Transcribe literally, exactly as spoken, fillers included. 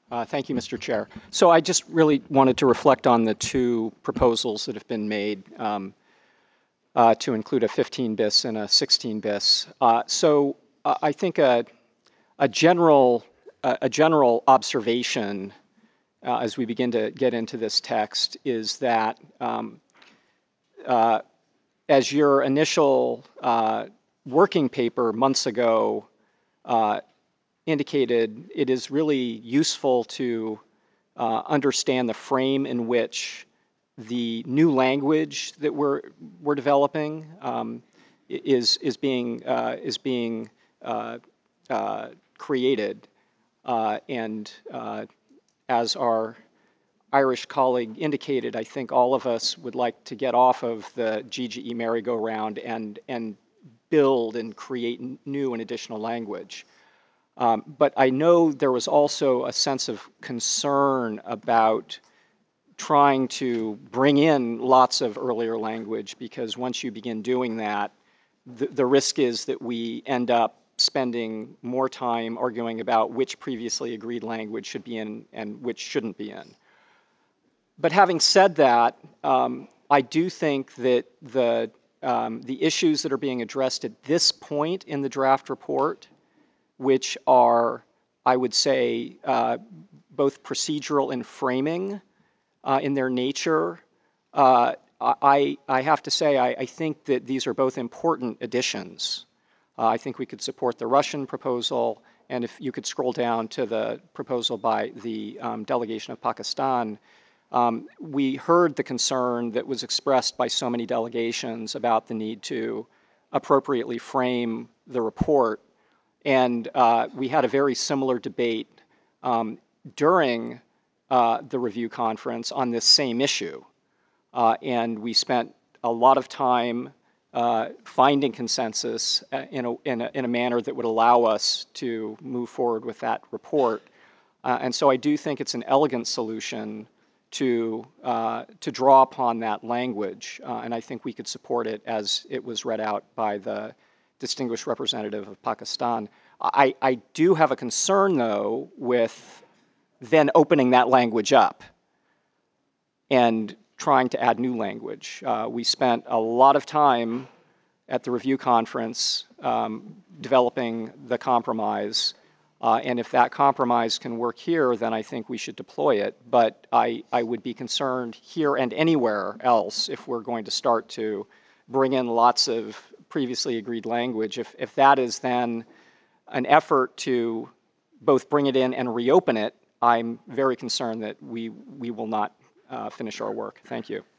Uh, thank you, Mister Chair. So I just really wanted to reflect on the two proposals that have been made um, uh, to include a fifteen bis and a sixteen bis. Uh, so uh, I think a, a general uh, a general observation uh, as we begin to get into this text is that um, uh, as your initial uh, working paper months ago uh, indicated, it is really useful to uh, understand the frame in which the new language that we're we're developing um, is is being uh, is being uh, uh, created, uh, and uh, as our Irish colleague indicated, I think all of us would like to get off of the G G E merry-go-round and and build and create new and additional language. Um, but I know there was also a sense of concern about trying to bring in lots of earlier language, because once you begin doing that, the, the risk is that we end up spending more time arguing about which previously agreed language should be in and which shouldn't be in. But having said that, um, I do think that the, um, the issues that are being addressed at this point in the draft report, which are, I would say, uh, both procedural and framing uh, in their nature, uh, I, I have to say I, I think that these are both important additions. Uh, I think we could support the Russian proposal, and if you could scroll down to the proposal by the um, delegation of Pakistan, um, we heard the concern that was expressed by so many delegations about the need to appropriately frame the report. And uh, we had a very similar debate um, during uh, the review conference on this same issue. Uh, and we spent a lot of time uh, finding consensus in a, in, a, in a manner that would allow us to move forward with that report. Uh, and so I do think it's an elegant solution to, uh, to draw upon that language. Uh, and I think we could support it as it was read out by the distinguished representative of Pakistan. I, I do have a concern, though, with then opening that language up and trying to add new language. Uh, we spent a lot of time at the review conference um, developing the compromise. Uh, and if that compromise can work here, then I think we should deploy it. But I, I would be concerned here and anywhere else if we're going to start to bring in lots of previously agreed language. If, if that is then an effort to both bring it in and reopen it, I'm very concerned that we, we will not uh, finish our work. Thank you.